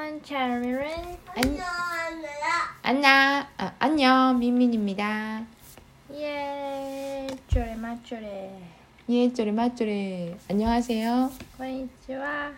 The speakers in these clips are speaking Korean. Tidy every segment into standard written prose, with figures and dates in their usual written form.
안녕, 차르민. 안녕, 민민입니다. 예, 쪼레마쪼레. 예, 쪼레마쪼레. 안녕하세요. konnichiwa.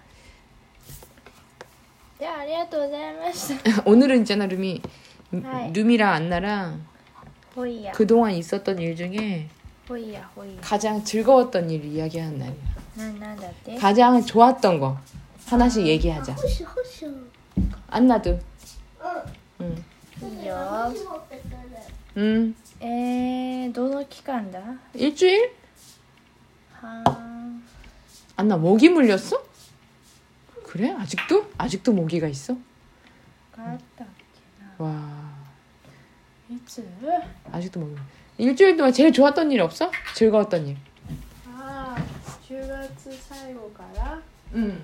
네, ありがとうございました。 오늘은 있잖아, 루미. 하이. 루미랑 안나랑 호이야. 그동안 있었던 일 중에 호이야. 가장 즐거웠던 일 이야기하는 날이야. 난다って? 가장 좋았던 거 하나씩 얘기하자. 안나도. 응. いいよ。 응. どの期間だ? 일주일? 하. 안나 모기 물렸어? 그래? 아직도 모기가 있어? かったっけな. 와. いつ? 아직도 모기. 일주일 동안 제일 좋았던 일 없어? 즐거웠던 일. 10月最後から? 응.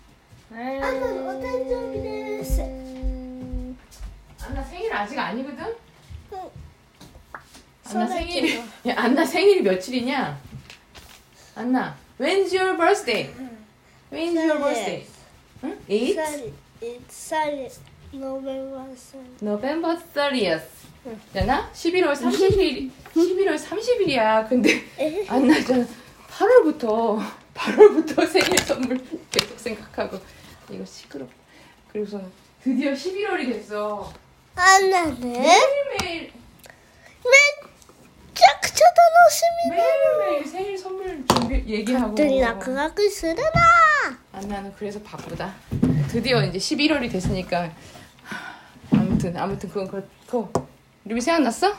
안나 생일 아직 아니거든? 안나 생일이 며칠이냐? 안나, when's your birthday? When's your birthday? 응? 8? November 30th. 잖아? 11월 30일이야. 근데 안나 저 8월부터 생일 선물 계속 생각하고 이거 시끄럽. 그리고서 드디어 11월이 됐어. 안나는 매일매일 めちゃくちゃ楽しみだ 매일매일 생일 선물 준비 얘기하고. 勝手に落書きするな 안나는 그래서 바쁘다. 드디어 이제 11월이 됐으니까 아무튼 그거 루비 생각났어?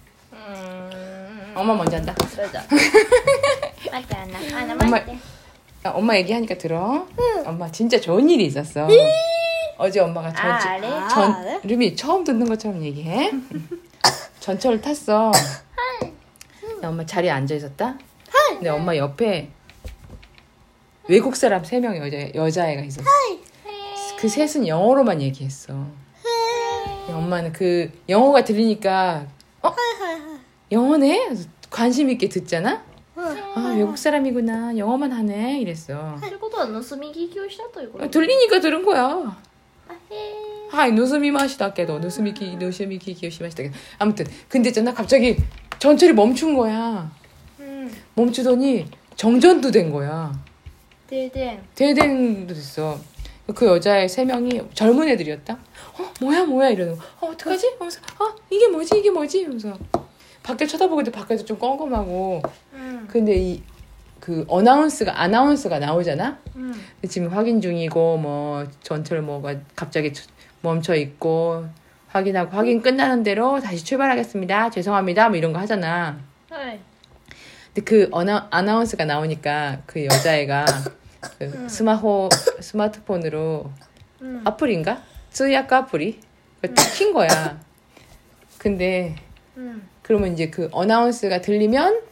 엄마 먼저 한다. どうぞ。待って、アンナ待って。 엄마 얘기하니까 들어. 엄마 진짜 좋은 일이 있었어. 어제 엄마가 루미 처음 듣는 것처럼 얘기해. 전철을 탔어. 근데 엄마 자리에 앉아 있었다. 근데 엄마 옆에 외국 사람 3명 여자애가 있었어. 그 셋은 영어로만 얘기했어. 엄마는 그 영어가 들리니까 영어네? 그래서 관심 있게 듣잖아. 아, 외국 사람이구나. 영어만 하네. 이랬어. ということは盗み聞きをしたということ? 들리니까 들은 거야. あへー 하이, 누스미마시다께도 누스미키요시마시다께도 아무튼 근데 있잖아 갑자기 전철이 멈춘 거야. 멈추더니 정전도 된 거야. 대den도 됐어. 그 여자애 3명이 젊은 애들이었다. 뭐야 이러는 거. 어떡하지? 하면서 이게 뭐지 이러면서 밖에 쳐다보고 있는데 밖에도 좀 껌껌하고. 근데 그 아나운스가 나오잖아. 근데 지금 확인 중이고 뭐 전철 뭐가 갑자기 멈춰 있고 확인 끝나는 대로 다시 출발하겠습니다. 죄송합니다. 뭐 이런 거 하잖아. 근데 그 아나운스가 나오니까 그 여자애가 그 스마트폰으로 어플인가? 쓰야크 어플이 그걸 딱 킨 거야. 근데 그러면 이제 그 아나운스가 들리면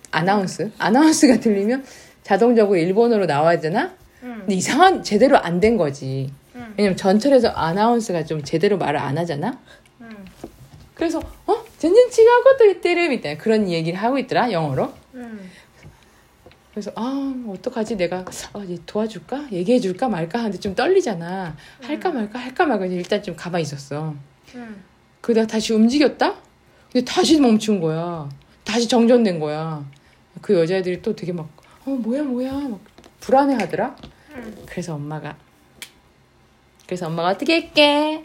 자동적으로 일본어로 나와야 되나? 근데 제대로 안 된 거지. 왜냐면 전철에서 아나운스가 좀 제대로 말을 안 하잖아? 그래서, 전전違うこと言ってる みたいな 그런 얘기를 하고 있더라, 영어로. 그래서, 어떡하지? 내가, 도와줄까? 얘기해줄까? 말까? 하는데 좀 떨리잖아. 할까 말까? 일단 좀 가만히 있었어. 그러다가 다시 움직였다? 근데 다시 멈춘 거야. 다시 정전된 거야. 그 여자애들이 또 되게 막, 뭐야, 막 불안해 하더라? 그래서 엄마가 어떻게 할게?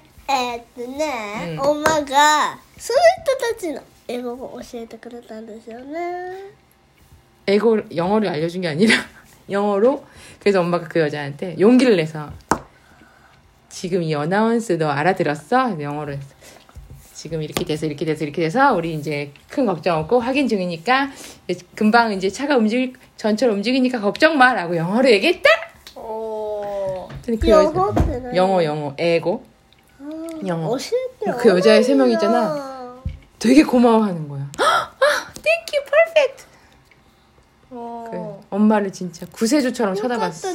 엄마가その人たちの英語を教えてくれたんですよね 영어를 알려준 게 아니라 영어로. 그래서 엄마가 그 여자한테 용기를 내서 지금 이 어나운스 너 알아들었어? 영어로 했어. 지금 이렇게 돼서 우리 이제 큰 걱정 없고 확인 중이니까 금방 이제 전철 움직이니까 걱정 마라고 영어로 얘기했다. 그 영어 애고 영어. 그 여자애 3명 있잖아. 되게 고마워하는 거야. Thank you, perfect. 그 엄마를 진짜 구세주처럼 쳐다봤어.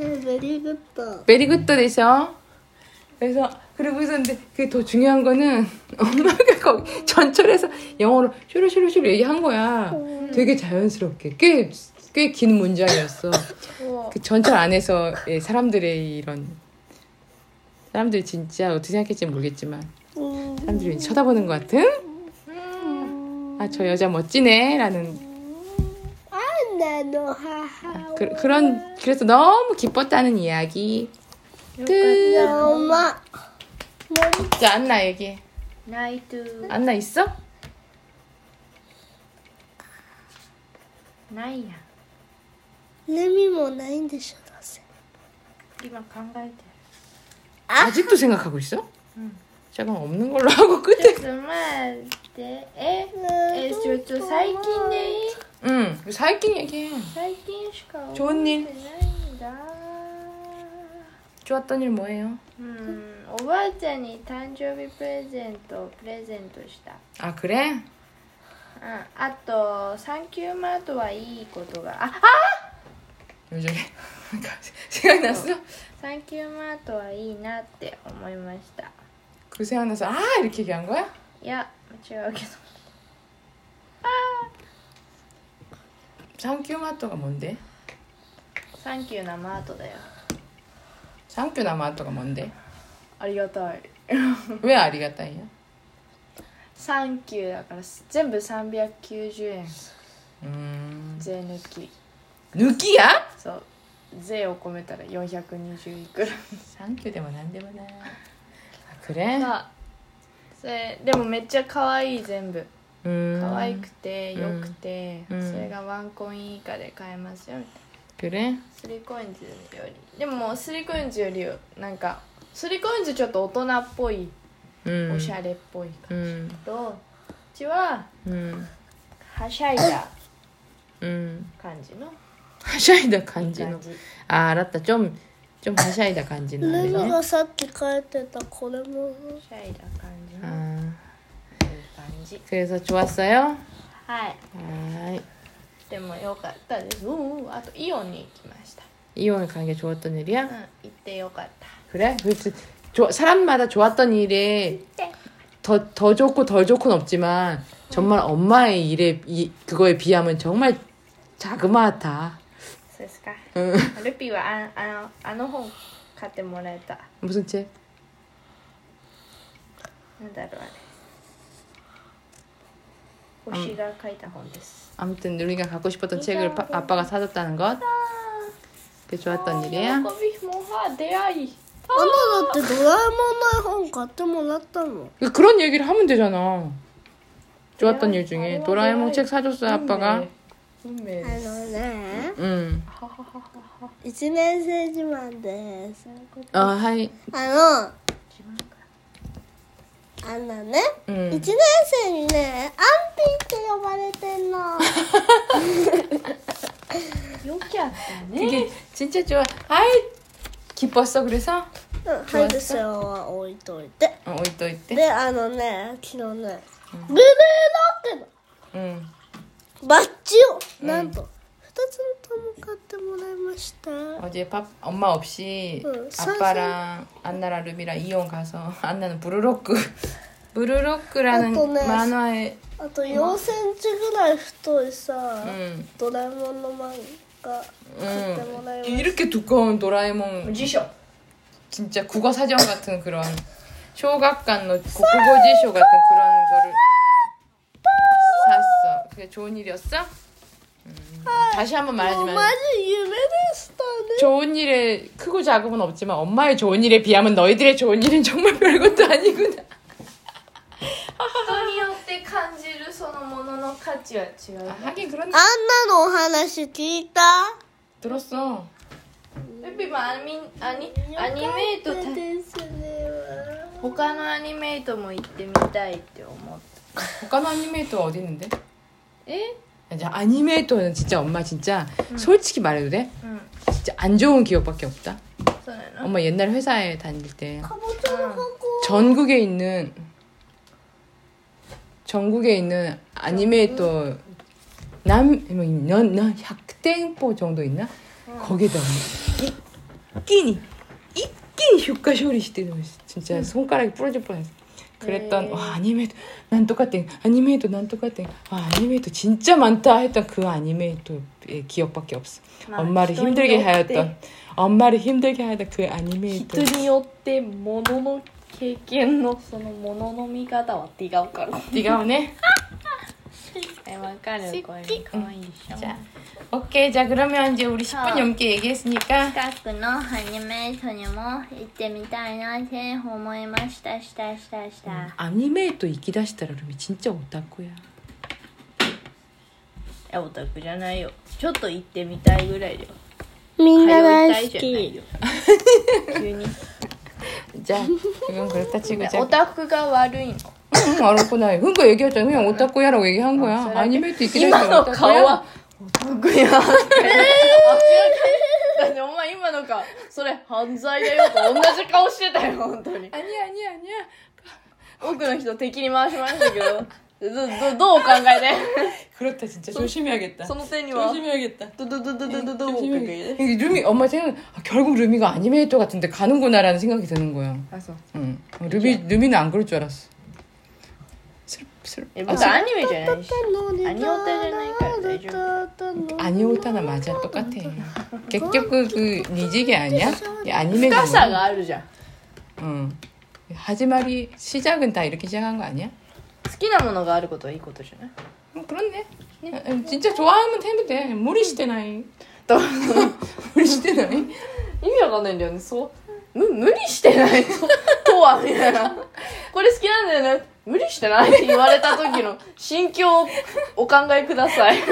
베리굿도 됐어. 그래서 그리고서 근데 그게 더 중요한 거는 엄마가 거기 전철에서 영어로 슈루슈루슈루 얘기한 거야. 되게 자연스럽게 꽤 긴 문장이었어. 그 전철 안에서 사람들의 이런 사람들이 진짜 어떻게 생각할지 모르겠지만 사람들이 음. 쳐다보는 것 같은 아, 저 여자 멋지네 라는 안나노 하하. 그래서 너무 기뻤다는 이야기 끝. 엄마. 자, 안나 얘기해. ナイトゥ 안나 있어? ないやレミもないんでしょどうせ。 今考えてる 아직도 생각하고 있어? 응. 잠깐 없는 걸로 하고 ちょっ 끝에 と待ってちょっと最近でいい 응最近 얘기해 最近しか覚えて 좋은 ない 일 んだ 좋았던 일 뭐예요? おばあちゃんに誕生日プレゼントをプレゼントした 아 그래? あとサンキューマートはいいことが 왜 저래? 생각났어? サンキューマートはいいなって思いました 그 생각나서 아 이렇게 얘기한 거야? いや違うけど 상큐 마토가 뭔데? サンキューなマートだよ 상큐 나마토가 뭔데? ありがたい 왜 아리가타이야? サンキューだから全部390円 税抜き抜きや? そう税を込めたら420いくら 상큐 되면 안 되구나. 아, 그래? それでもめっちゃ可愛い全部 可愛く 음, てよくて、 うんそれがワンコイン以下で買えますよみたいな 그래? 3コインズよりでも3コインズよりなんか3コインズちょっと大人っぽい、 おしゃれっぽい感じと、うちははしゃいだ感じの 하샤이다 간지노. 感じ 아 알았다. 좀 하샤이다 간지노. レミ 네. がさっき書いてたこれも。 はしゃいだ感じの 아 いい感じ 그래서 좋았어요? はい 아 でもよかったですあとイオンに行きました 이혼을 가는 게 좋았던 일이야? 行ってよかった 그래? 그래서 사람마다 좋았던 일에 더 좋고 덜 좋고는 없지만 정말 엄마의 일에 그거에 비하면 정말 자그마하다. そうですか 응. ルピーはあの本買ってもらえた 무슨 책? なんだろうあれ星が書いた本です 아무튼 누리가 갖고 싶었던 책을 아빠가 사줬다는 것. 그게 좋았던 일이야? 喜びも出会いあんただってドラえもんの絵本買ってもらったの。 그런 얘기를 하면 되잖아. 좋았던 일 중에 도라에몽 책 사줬어 아빠가. 運命あのね、 응. 1年生自慢です。 하이. あんなね、1 응. 年生にね、アンピーって呼ばれてんの。 よきゃったね 그게 진짜 좋아. 아이 기뻤어 그래서? ハイドショーは置いといて。 어이 또 있대. で、昨日ね、ブルーロックの 응. バッジを、なんと2つとも買ってもらいました。 어제 엄마 없이 응, 아빠랑 안나랑 루비랑 이용 가서 안나는 부르로크라는 또 네. 만화에 あと4センチぐらい太いさ、 응. ドラえもんの漫画買ってもらいました。 이렇게 두꺼운 도라에몽 辞書 진짜 국어 사전 같은 그런 쇼각간 국어辞書 같은 그런 거를 샀어. 그게 좋은 일이었어? 다시 한번 もう 말하지만 マジ夢でしたね。 좋은 일에 크고 작음은 없지만 엄마의 좋은 일에 비하면 너희들의 좋은 일은 정말 별것도 아니구나. 人によって感じるそのものの価値は違う 하긴 그런 あんなのお話聞いた？ 들었어. ルピーもアニメートですね。 他のアニメートも行ってみたいって思った 국가는 아니메이터가 어디 있는데? え 야, 아니메이터는 진짜 엄마 진짜 솔직히 말해도 돼? うん 진짜 안 좋은 기억밖에 없다. そうなの 엄마 옛날 회사에 다닐 때 かぼちゃの箱。 전국에 있는 아니메이터 난 100店舗 정도 있나? 거기다 있긴 효과 쇼리 시대는 진짜 손가락이 부러질 뻔했어. 그랬던 와 아니메이트 난똑같은 아니메이트 난똑같은 아니메이트 진짜 많다 했던 그 아니메이트의 기억밖에 없어. 엄마를 힘들게 하였던 그 아니메이트. 人によってものの経験のそのものの見方は違うから。 네가오네. わかるこれ可愛いでしょ。 자, 오케이. 자, 그러면 이제 우리 10분 넘게 얘기했으니까 近くのアニメートにも行ってみたいなって思いました。 아니메이트行き出したらルミ진짜 오타쿠야. オタクじゃないよ。ちょっと行ってみたいぐらいだよ。 みんな大好通いたいじゃないき。 よ。急に。 자, 그건 그렇다 치고 자. オタクが悪いの。 알았구나. 그러니까 얘기했잖아. 그냥 오타쿠야라고 얘기한 거야. 아, 아니메이트 있긴 今 했어. の顔はオタクや。だってお前今の顔それ犯罪だよと同じ顔してたよ本当に。 아니야. 多くの人敵に回しましたけど、どうお考えで？ 그렇다 진짜 조심해야겠다. その点には 조심해야겠다. どうお考えで？ 루미 엄마 생각 결국 루미가 아니메이터 같은데 가는구나라는 생각이 드는 거야. あそう。 응. 루미는 안 그럴 줄 알았어. 슬. 僕アニメじゃないし、アニオタじゃないから大丈夫。 아니오타나 맞아 똑같아. 결국 그 니지게 아니야? 아니메가 深さがあるじゃん。 응. 하지말이 시작은 다 이렇게 시작한 거 아니야? 好きなものがあることはいいことじゃない？ 그렇네. 진짜 좋아하면 해도 돼. 무리시대나이. と 무리시대나이. 意味わかんないんだよね。無理してないとはみたいな。これ好きなんだよね。無理してないって言われた時の心境をお考えください。ね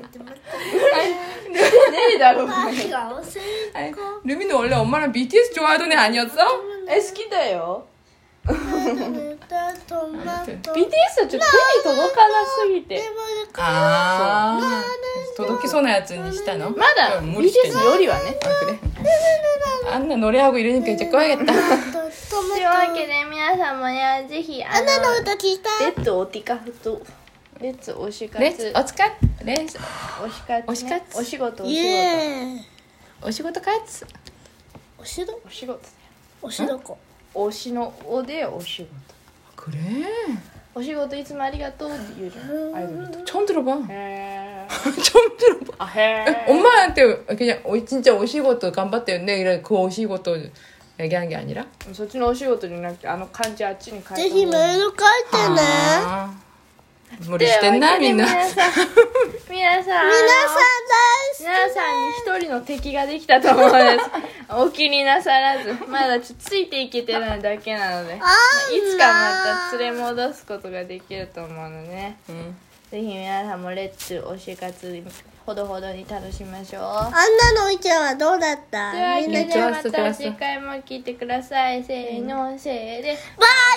えだろ。 아니, 루미는 원래 엄마랑 BTS 좋아하던 애 아니었어? 好きだよ。 トマ BTS はちょっと手に届かなすぎて。 아, 도덕기소나 야츠니 시다노? まだ BTS よりはね。 아, 그래? 안나 노래하고 이러니까 이제 꺼야겠다. トというわけで皆さんもね、ぜひマの歌聞いた。 レッツオティカフとレッツ推し活 레츠, 어츠카? 레츠, 推し活、ね、 推し活お仕事イエーイ。 오시고도 카츠. おしどお仕事おしどこ。 推しのおでお仕事 그래? お仕事いつもありがとうって言うじゃんアイドルと 처음 들어봐. へー 처음 들어봐. あへー 엄마한테 그냥 진짜 오시고도 간바떼였네 이래 그 오시고도 얘기한 게 아니라? そっちのお仕事じゃなくてあの漢字あっちに書いてぜひメール書いてね。 아, 무리시댔나 민나? 皆さん皆さん大好皆さんに一人の敵ができたと思うんですお気になさらずまだちょっとついていけてないだけなのでいつかまた連れ戻すことができると思うのでね、ぜひ皆さんもレッツ推し活ほどほどに楽しみましょう。 き。アンナの意見はどうだった？ というわけでみんなまた次回も聞いてください。せーのせーでバイ